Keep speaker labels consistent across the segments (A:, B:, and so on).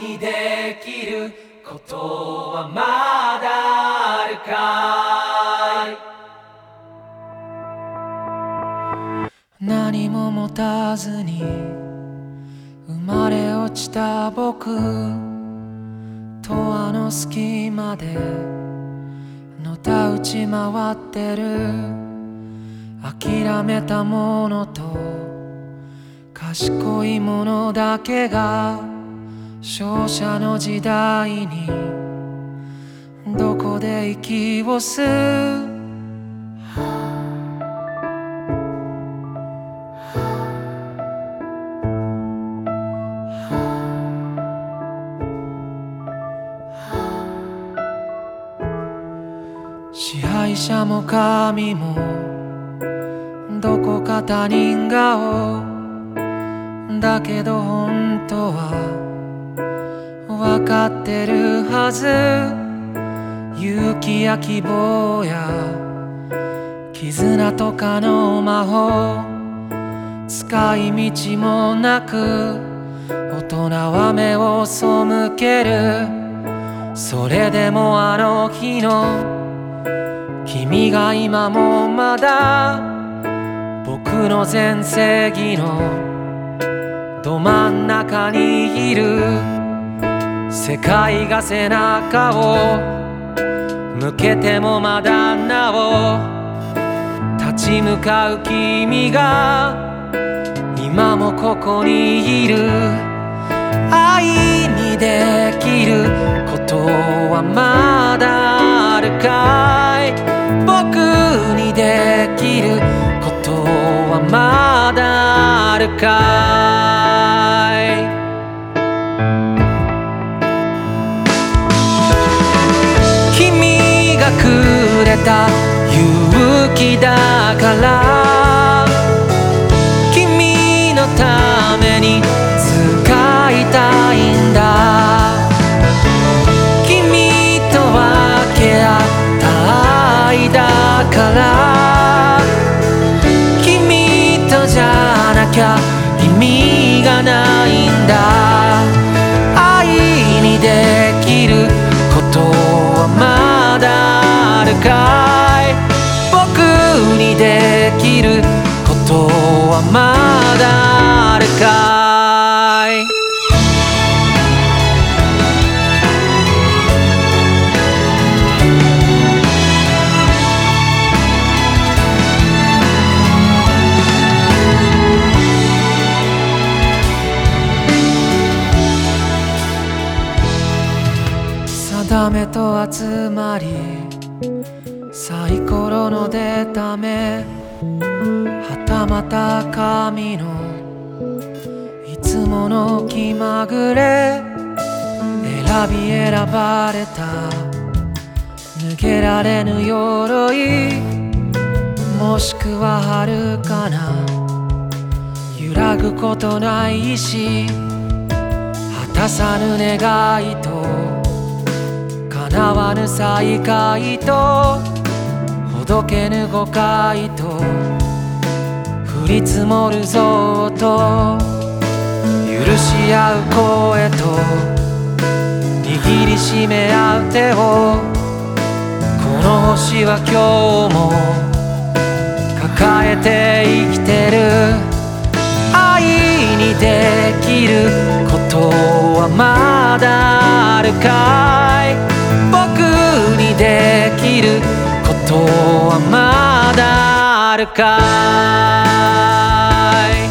A: にできることはまだあるかい。何も持たずに生まれ落ちた僕とあの隙間でのたうち回ってる諦めたものと賢いものだけが勝者の時代にどこで息を吸う。支配者も神もどこか他人顔だけど本当は分かってるはず。勇気や希望や絆とかの魔法使い道もなく大人は目を背ける。それでもあの日の君が今もまだ僕の全盛期のど真ん中にいる。世界が背中を向けてもまだなお立ち向かう君が今もここにいる。愛にできることはまだあるかい。僕にできることはまだあるかい。君がくれた勇気だから君のために使いたいんだ。君と分け合った愛だから君とじゃなきゃ意味がないんだ。愛にできることはまだあるかい。僕にできることはまだあるかい。定めと集まりサイコロの出た目はたまた神のいつもの気まぐれ選び選ばれた抜けられぬ鎧もしくは遥かな揺らぐことない意志果たさぬ願いと叶わぬ再会とほどけぬ誤解と降り積もるぞと許し合う声と握りしめ合う手をこの星は今日も抱えて生きてる。愛にできることはまだあるかい。僕にできることはまだあるかい。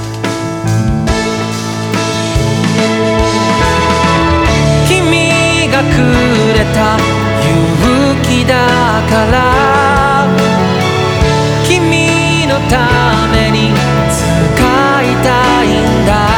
A: 君がくれた勇気だから君のために使いたいんだ。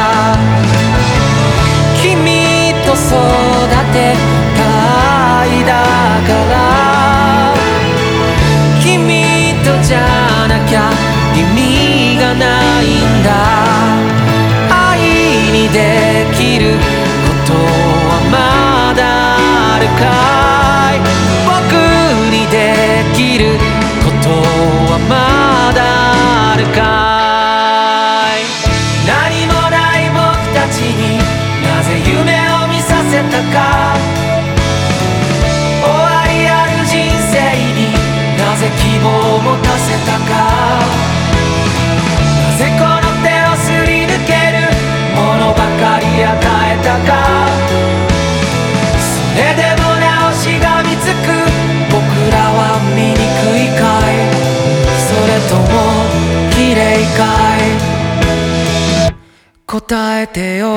A: 君と育てた愛だから君とじゃなきゃ意味がないんだ。愛にできることはまだあるかい。僕にできることはまだあるかい。何もない僕たちになぜ夢を見させたてよ。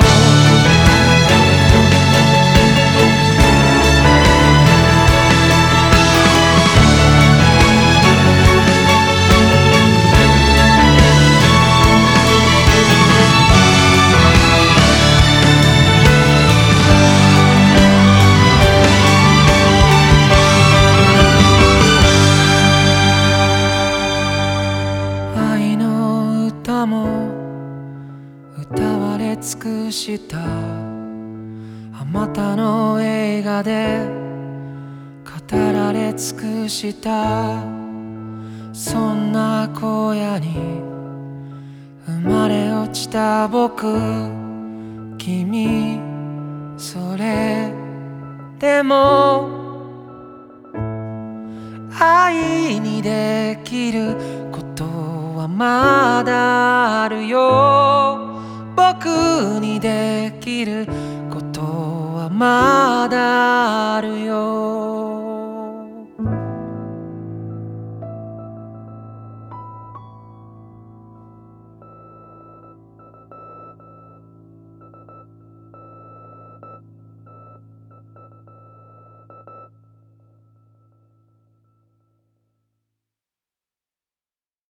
A: 愛の歌も歌われ尽くしたあまたの映画で語られ尽くした、そんな荒野に生まれ落ちた僕、君それでも愛にできることはまだあるよ。僕にできることはまだあるよ。